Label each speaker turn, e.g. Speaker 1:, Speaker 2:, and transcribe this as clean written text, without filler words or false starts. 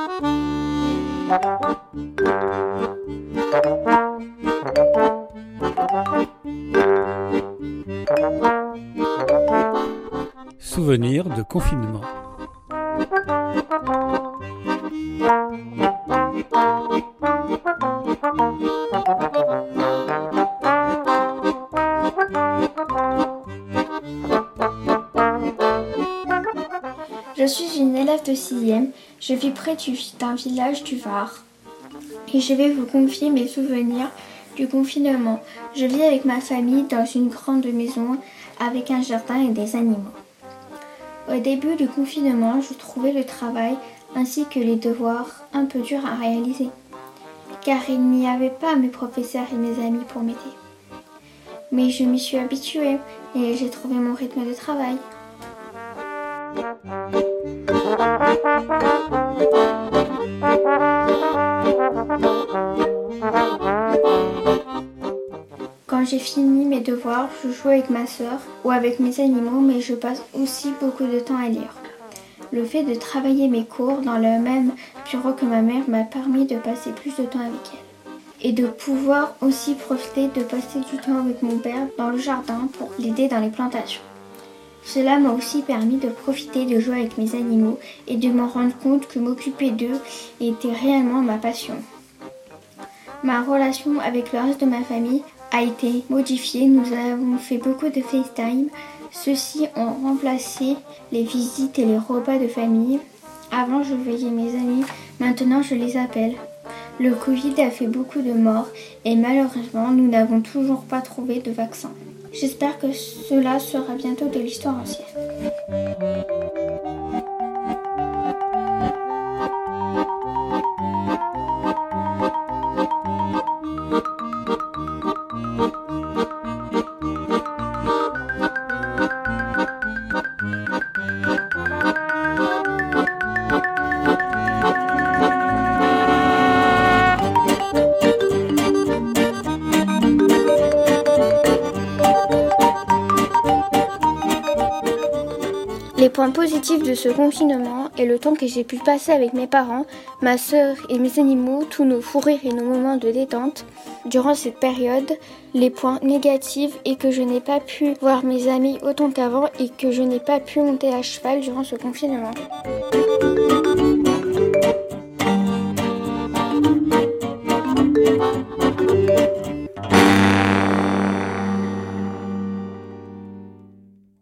Speaker 1: Souvenirs de confinement.
Speaker 2: Je suis une élève de 6e, je vis près d'un village du Var et je vais vous confier mes souvenirs du confinement. Je vis avec ma famille dans une grande maison avec un jardin et des animaux. Au début du confinement, je trouvais le travail ainsi que les devoirs un peu durs à réaliser, car il n'y avait pas mes professeurs et mes amis pour m'aider. Mais je m'y suis habituée et j'ai trouvé mon rythme de travail. Quand j'ai fini mes devoirs, je joue avec ma sœur ou avec mes animaux, mais je passe aussi beaucoup de temps à lire. Le fait de travailler mes cours dans le même bureau que ma mère m'a permis de passer plus de temps avec elle. Et de pouvoir aussi profiter de passer du temps avec mon père dans le jardin pour l'aider dans les plantations. Cela m'a aussi permis de profiter de jouer avec mes animaux et de me rendre compte que m'occuper d'eux était réellement ma passion. Ma relation avec le reste de ma famille a été modifiée. Nous avons fait beaucoup de FaceTime. Ceux-ci ont remplacé les visites et les repas de famille. Avant, je voyais mes amis. Maintenant, je les appelle. Le Covid a fait beaucoup de morts et malheureusement, nous n'avons toujours pas trouvé de vaccin. J'espère que cela sera bientôt de l'histoire ancienne. Les points positifs de ce confinement est le temps que j'ai pu passer avec mes parents, ma sœur et mes animaux, tous nos fous rires et nos moments de détente. Durant cette période, les points négatifs est que je n'ai pas pu voir mes amis autant qu'avant et que je n'ai pas pu monter à cheval durant ce confinement.